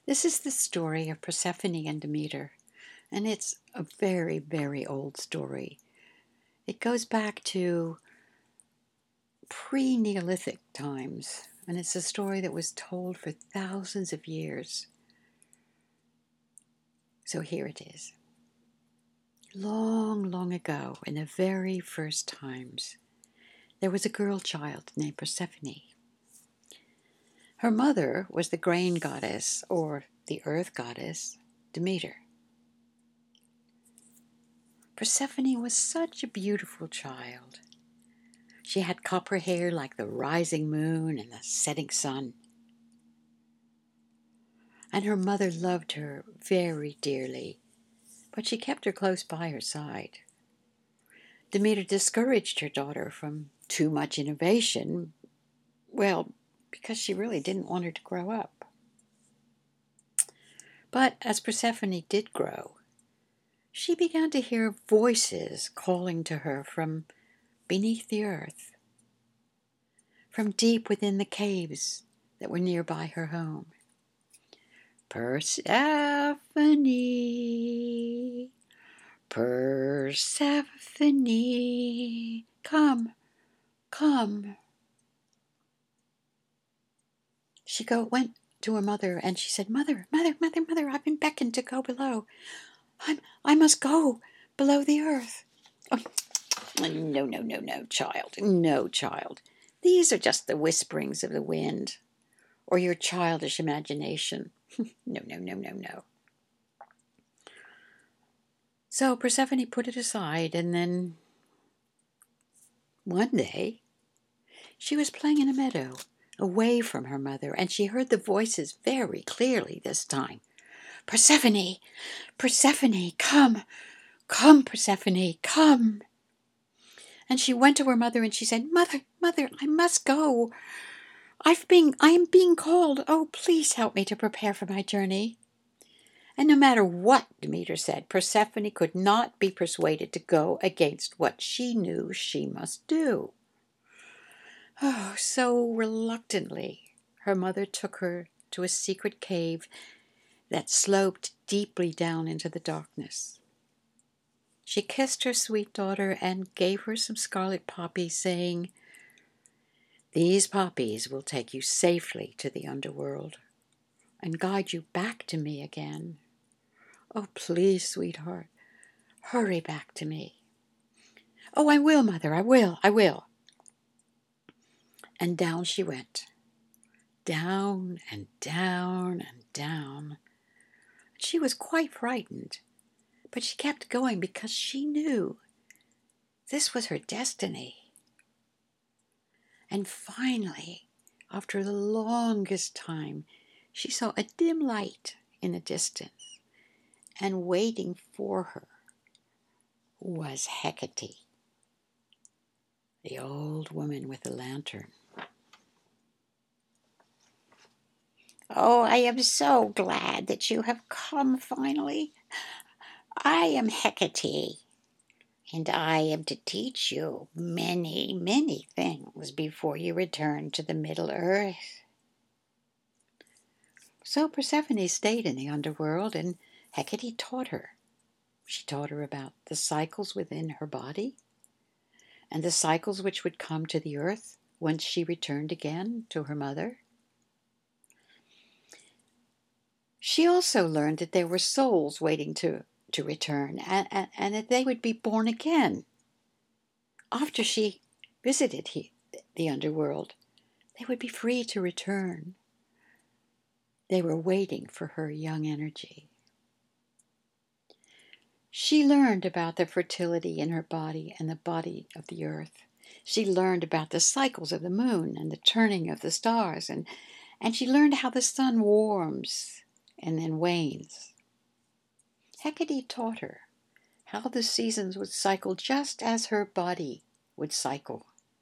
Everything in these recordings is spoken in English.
This is the story of Persephone and Demeter, and it's a very, very old story. It goes back to pre-Neolithic times, and it's a story that was told for thousands of years. So here it is. Long, long ago, in the very first times, there was a girl child named Persephone. Her mother was the grain goddess, or the earth goddess, Demeter. Persephone was such a beautiful child. She had copper hair like the rising moon and the setting sun. And her mother loved her very dearly, but she kept her close by her side. Demeter discouraged her daughter from too much innovation, well, because she really didn't want her to grow up. But as Persephone did grow, she began to hear voices calling to her from beneath the earth, from deep within the caves that were nearby her home. Persephone, Persephone, come, come. She went to her mother and she said, Mother, I've been beckoned to go below. I must go below the earth. Oh, no, child. No, child. These are just the whisperings of the wind or your childish imagination. No. So Persephone put it aside, and then one day she was playing in a meadow away from her mother, and she heard the voices very clearly this time. Persephone, Persephone, come, Persephone, come. And she went to her mother and she said, Mother, I must go. I am being called. Oh, please help me to prepare for my journey. And no matter what Demeter said, Persephone could not be persuaded to go against what she knew she must do. Oh, so reluctantly, her mother took her to a secret cave that sloped deeply down into the darkness. She kissed her sweet daughter and gave her some scarlet poppies, saying, These poppies will take you safely to the underworld and guide you back to me again. Oh, please, sweetheart, hurry back to me. Oh, I will, Mother, I will. And down she went, down and down and down. She was quite frightened, but she kept going because she knew this was her destiny. And finally, after the longest time, she saw a dim light in the distance, and waiting for her was Hecate, the old woman with the lantern. Oh, I am so glad that you have come finally. I am Hecate, and I am to teach you many, many things before you return to the Middle Earth. So Persephone stayed in the underworld, and Hecate taught her. She taught her about the cycles within her body, and the cycles which would come to the earth once she returned again to her mother. She also learned that there were souls waiting to return, and that they would be born again. After she visited the underworld, they would be free to return. They were waiting for her young energy. She learned about the fertility in her body and the body of the earth. She learned about the cycles of the moon and the turning of the stars, and she learned how the sun warms and then wanes. Hecate taught her how the seasons would cycle just as her body would cycle.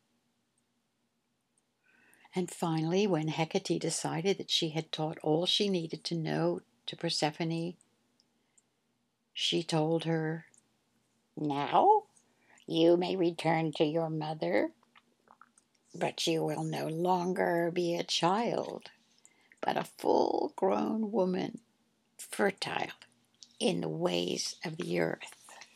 And finally, when Hecate decided that she had taught all she needed to know to Persephone, she told her, Now you may return to your mother, but you will no longer be a child, but a full-grown woman, fertile in the ways of the earth.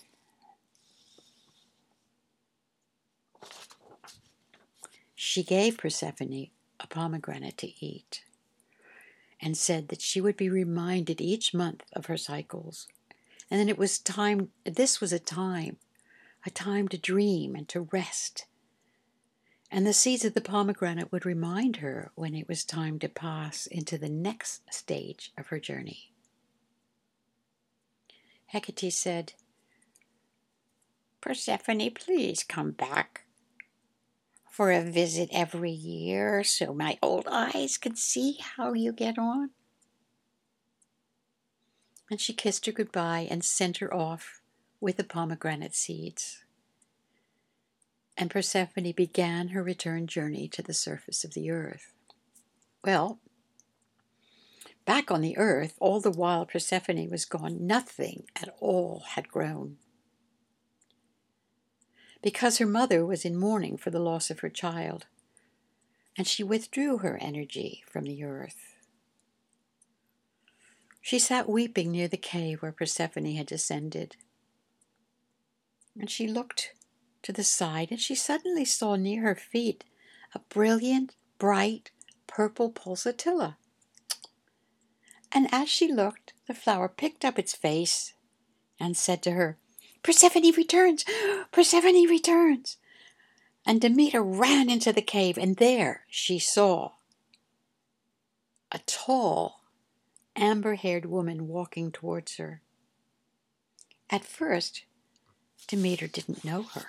She gave Persephone a pomegranate to eat and said that she would be reminded each month of her cycles. And then this was a time to dream and to rest. And the seeds of the pomegranate would remind her when it was time to pass into the next stage of her journey. Hecate said, "Persephone, please come back for a visit every year so my old eyes can see how you get on." And she kissed her goodbye and sent her off with the pomegranate seeds. And Persephone began her return journey to the surface of the earth. Well, back on the earth, all the while Persephone was gone, nothing at all had grown. Because her mother was in mourning for the loss of her child, and she withdrew her energy from the earth. She sat weeping near the cave where Persephone had descended. And she looked to the side, and she suddenly saw near her feet a brilliant, bright, purple pulsatilla. And as she looked, the flower picked up its face and said to her, "Persephone returns! Persephone returns!" And Demeter ran into the cave, and there she saw a tall, amber-haired woman walking towards her. At first, Demeter didn't know her.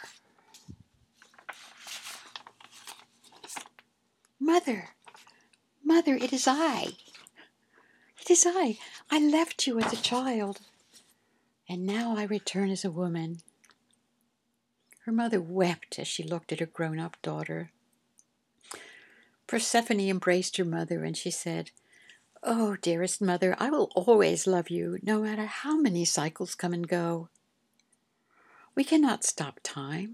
Mother, it is I. It is I. I left you as a child, and now I return as a woman." Her mother wept as she looked at her grown-up daughter. Persephone embraced her mother, and she said, "Oh, dearest mother, I will always love you, no matter how many cycles come and go. We cannot stop time.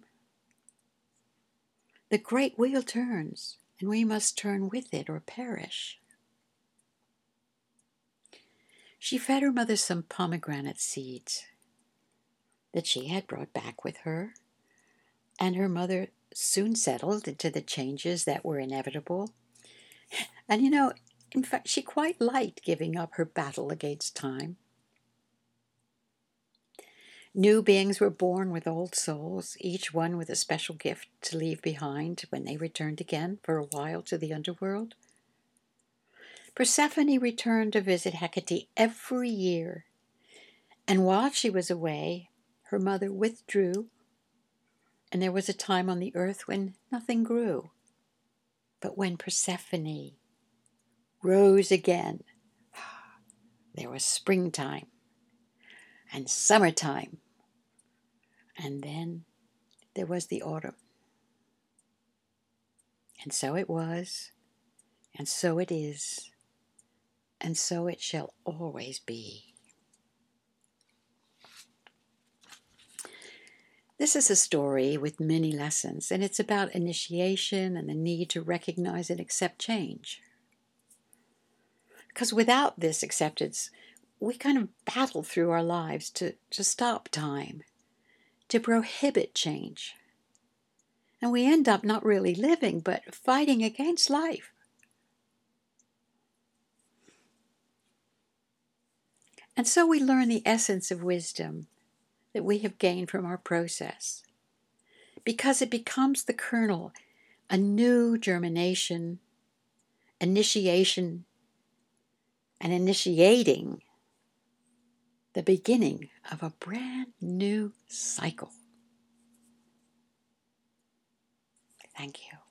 The great wheel turns, and we must turn with it or perish." She fed her mother some pomegranate seeds that she had brought back with her, and her mother soon settled into the changes that were inevitable. And in fact, she quite liked giving up her battle against time. New beings were born with old souls, each one with a special gift to leave behind when they returned again for a while to the underworld. Persephone returned to visit Hecate every year, and while she was away, her mother withdrew, and there was a time on the earth when nothing grew. But when Persephone rose again, there was springtime and summertime, and then there was the autumn. And so it was, and so it is, and so it shall always be. This is a story with many lessons, and it's about initiation and the need to recognize and accept change. Because without this acceptance, we kind of battle through our lives to stop time, to prohibit change. And we end up not really living, but fighting against life. And so we learn the essence of wisdom that we have gained from our process, because it becomes the kernel, a new germination, initiation, and initiating the beginning of a brand new cycle. Thank you.